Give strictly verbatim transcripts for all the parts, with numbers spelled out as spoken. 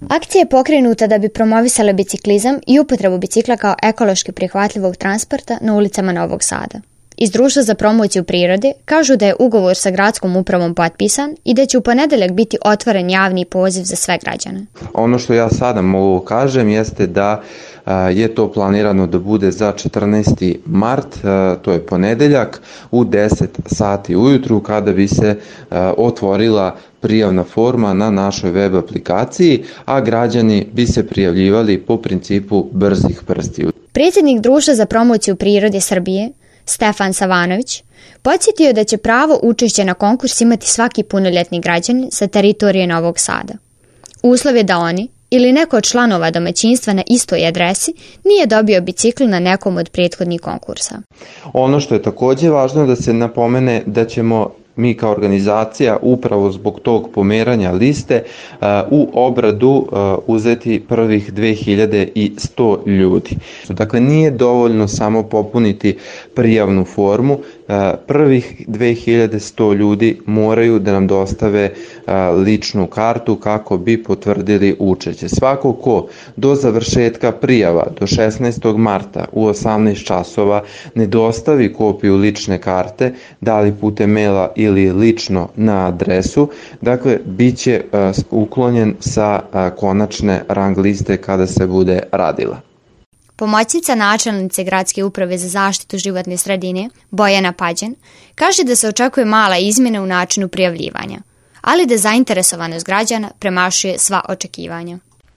Akcija je pokrenuta da bi promovisala biciklizam i upotrebu bicikla kao ekološki prihvatljivog transporta na ulicama Novog Sada. Iz Društva za promociju prirode kažu da je ugovor sa gradskom upravom potpisan i da će u ponedeljak biti otvoren javni poziv za sve građane. Ono što ja sada mogu kažem jeste da je to planirano da bude za četrnaesti mart, to je ponedeljak, u deset sati ujutru kada bi se otvorila prijavna forma na našoj web aplikaciji, a građani bi se prijavljivali po principu brzih prstiju. Predsjednik Društva za promociju prirode Srbije, Stefan Savanović, podsjetio da će pravo učešća na konkurs imati svaki punoljetni građanin sa teritorije Novog Sada. Uslov je da oni ili neko od članova domaćinstva na istoj adresi nije dobio bicikl na nekom od prethodnih konkursa. Ono što je također važno da se napomene da ćemo mi kao organizacija upravo zbog tog pomeranja liste u obradu uzeti prvih dve hiljade sto ljudi. Dakle, nije dovoljno samo popuniti prijavnu formu, prvih dve hiljade sto ljudi moraju da nam dostave ličnu kartu kako bi potvrdili učešće. Svako ko do završetka prijava do šesnaestog marta u osamnaest časova ne dostavi kopiju lične karte, da li putem maila ili lično na adresu, dakle, bit će uklonjen sa konačne rang liste kada se bude radila. Pomoćnica načelnice Gradske uprave za zaštitu životne sredine, Bojana Pađen, kaže da se očekuje mala izmjena u načinu prijavljivanja, ali da zainteresovanost građana premašuje sva očekivanja.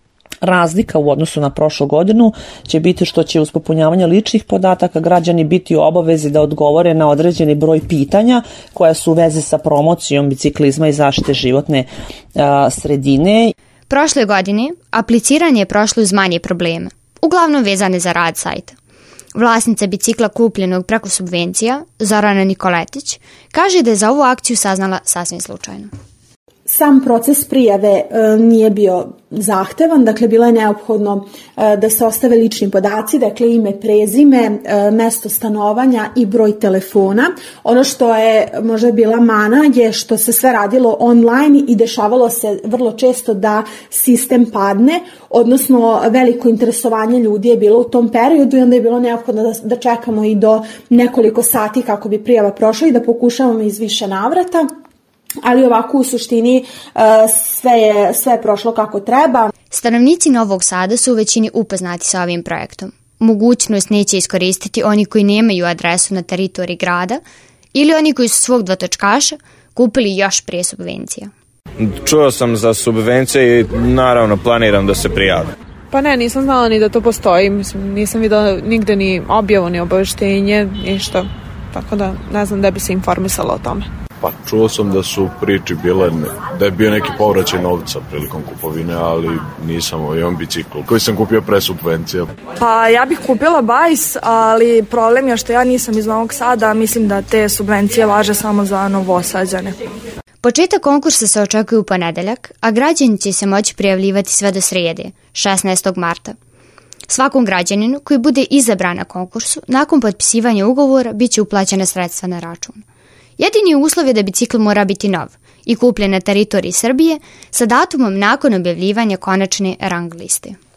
Razlika u odnosu na prošlu godinu će biti što će uz popunjavanje ličnih podataka građani biti u obavezi da odgovore na određeni broj pitanja koja su u vezi sa promocijom biciklizma i zaštite životne a, sredine. Prošle godine apliciranje je prošlo uz manje probleme, uglavnom vezane za rad sajta. Vlasnica bicikla kupljenog preko subvencija, Zorana Nikoletić, kaže da je za ovu akciju saznala sasvim slučajno. Sam proces prijave e, nije bio zahtevan, dakle bilo je neophodno e, da se ostave lični podaci, dakle ime, prezime, e, mesto stanovanja i broj telefona. Ono što je možda bila mana je što se sve radilo online i dešavalo se vrlo često da sistem padne, odnosno veliko interesovanje ljudi je bilo u tom periodu i onda je bilo neophodno da, da čekamo i do nekoliko sati kako bi prijava prošla i da pokušavamo iz više navrata. Ali ovako u suštini sve je, sve je prošlo kako treba. Stanovnici Novog Sada su u većini upoznati sa ovim projektom. Mogućnost neće iskoristiti oni koji nemaju adresu na teritoriji grada ili oni koji su svog dvotočkaša kupili još prije subvencija. Čuo sam za subvencije i naravno planiram da se prijavim. Pa ne, nisam znala ni da to postoji, mislim, nisam videla nigde ni objavu, ni obaveštenje, ništa, tako da ne znam da bi se informisala o tome. Pa čuo sam da su priči bile, da je bio neki povraćaj novca prilikom kupovine, ali nisam, imam bicikl koji sam kupio pre subvencija. Pa ja bih kupila bajs, ali problem je što ja nisam iz Novog Sada, mislim da te subvencije važe samo za Novosađane. Početak konkursa se očekuje u ponedeljak, a građani će se moći prijavljivati sve do srijede, šesnaestog marta. Svakom građaninu koji bude izabran na konkursu, nakon potpisivanja ugovora, bit će uplaćena sredstva na račun. Jedini uslov je da bicikl mora biti nov i kupljen na teritoriji Srbije sa datumom nakon objavljivanja konačne rang liste.